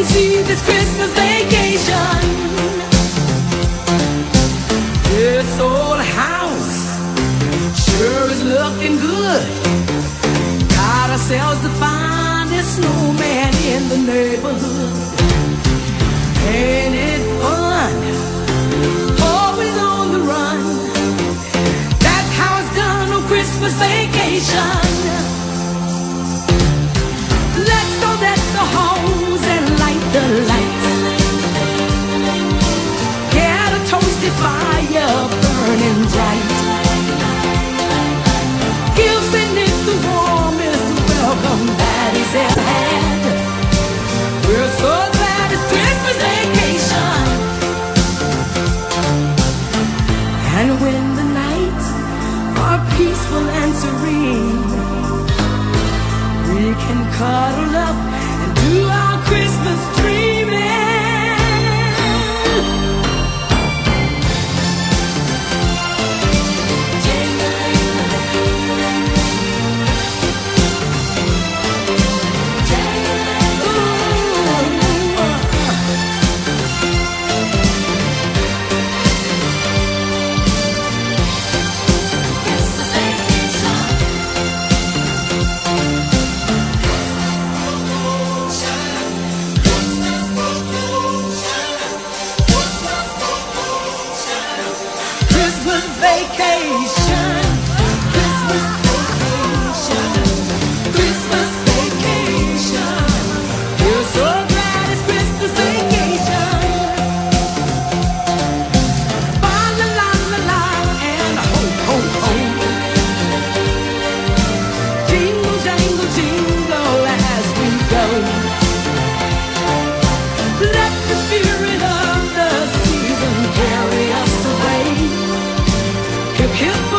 see this Christmas vacation. This old house sure is looking good. Got ourselves the finest snowman in the neighborhood. Ain't it fun? Always on the run. That's how it's done on Christmas vacation. Let's all deck the halls and light the lights. Get a toasted fire burning bright. Give St. Nick the warmest welcome that he's ever had. We're so glad it's Christmas vacation. And when the nights are peaceful and serene, we can cuddle up and do our Christmas dreaming. Christmas vacation, Christmas vacation, Christmas vacation. We're so glad it's Christmas vacation. Ba la la la la and ho ho ho. Jingle jangle jingle as we go. Let the spirit of the season carry us away. Hip hip